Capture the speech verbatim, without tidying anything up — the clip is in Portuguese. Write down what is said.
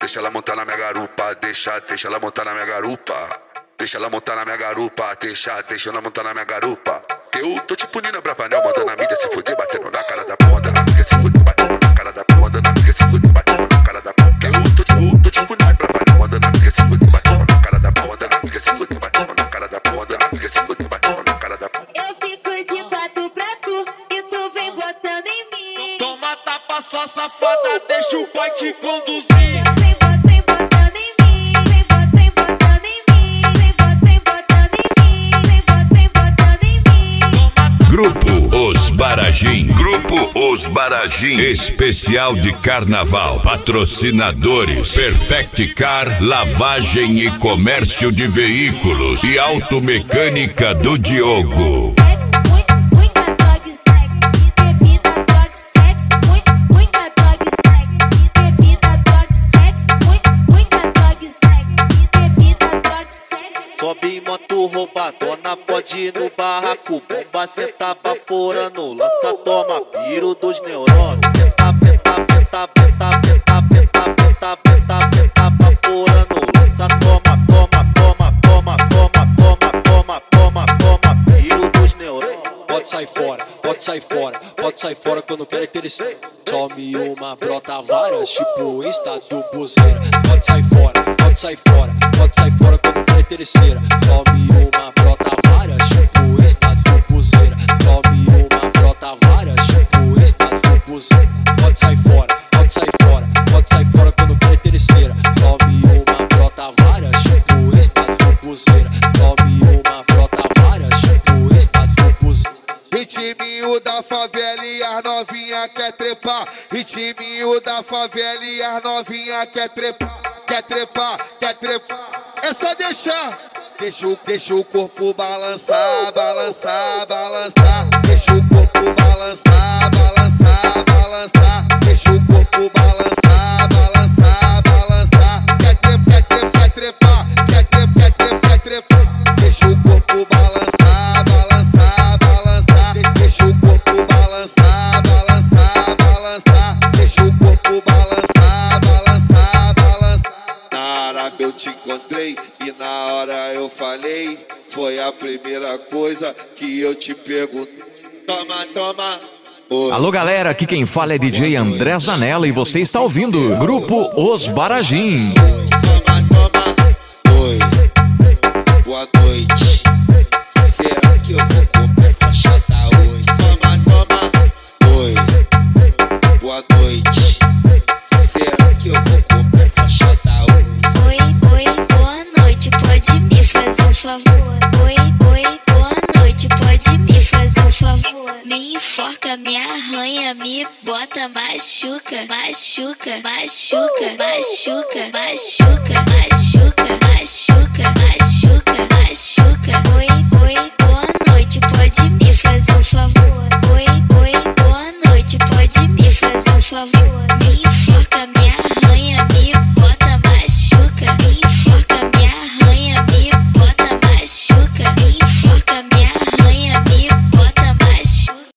deixa ela montar na minha garupa, deixa, deixa ela montar na minha garupa. Deixa ela montar na minha garupa, deixa, deixa ela montar na minha garupa. Eu tô tipo Nina Bravanel, mandando a mídia se fuder, batendo na cara da porra, mandando a mídia se fuder, batendo na cara da porra, mandando a mídia se fuder, batendo na cara da porra. Eu tô tipo, tô tipo Nina Bravanel, mandando a mídia se fuder, batendo na cara da porra, mandando a mídia se fuder, batendo na cara da porra, mandando a mídia se fuder, batendo na cara da porra. Eu fico de quatro pra tu e tu vem botando em mim. Toma tapa, sua safada, deixa o pai te conduzir. Vem botando, vem botando em mim. Vem botando, vem botando em mim. Vem botando, vem botando em mim. Vem botando, vem botando em mim. Grupo Os Barajim. Grupo Os Barajim. Especial de carnaval. Patrocinadores: Perfect Car, lavagem e comércio de veículos e automecânica do Diogo. Sobe em moto roubadona, pode ir no barraco. Bomba cê tá vaporando, lança, toma, piro dos neurônios. Peta, peta, peta, peta, peta, peta, peta, peta, peta, vaporando, lança, toma, toma, toma, toma, toma, toma, toma, toma, toma, piro dos neurônios. Pode sair fora, pode sair fora, pode sair fora quando quer interessar. Some uma, brota várias, tipo Insta do buzeira. Pode sair fora, pode sair fora, pode sair fora quando quer interesseira. Some uma, brota várias, tipo Insta do buzeira. Some uma, brota várias, tipo Insta do buzeira. Pode sair fora, pode sair fora, pode sair fora quando quer interesseira. Some uma, brota várias, tipo Insta do buzeira. Some uma, brota várias, tipo Insta do buzeira. Ritminho da favela e as novinha quer trepar. Ritminho da favela e as novinha quer trepar. Quer trepar, quer trepar. É só deixar. Deixa o, deixa o corpo balançar, balançar, balançar. Deixa o corpo balançar, balançar, balançar. Deixa o corpo balançar, balançar, balançar. Quer trepar, quer trepar, quer trepar, quer trepar, quer trepar, quer trepar. Deixa o corpo balançar, balançar, balançar. Deixa o corpo balançar, balançar, balançar. Deixa o corpo balançar, balançar, balançar. Na Arábia eu te encontrei e na hora eu falei. Foi a primeira coisa que eu te perguntei. Toma, toma. Oi. Alô galera, aqui quem fala é D J André Zanella e você está ouvindo Grupo Os Barajim. Toma, toma. Oi. Boa noite. Será que eu vou comprar essa chata hoje? Toma, toma. Oi. Boa noite. Será que eu vou comprar essa chata hoje? Oi, oi, boa noite, pode me fazer um favor? Oi, oi, boa noite, pode me fazer um favor? Me enforca, me arranha, me bota, machuca, machuca, machuca, machuca, machuca, machuca, machuca, machuca.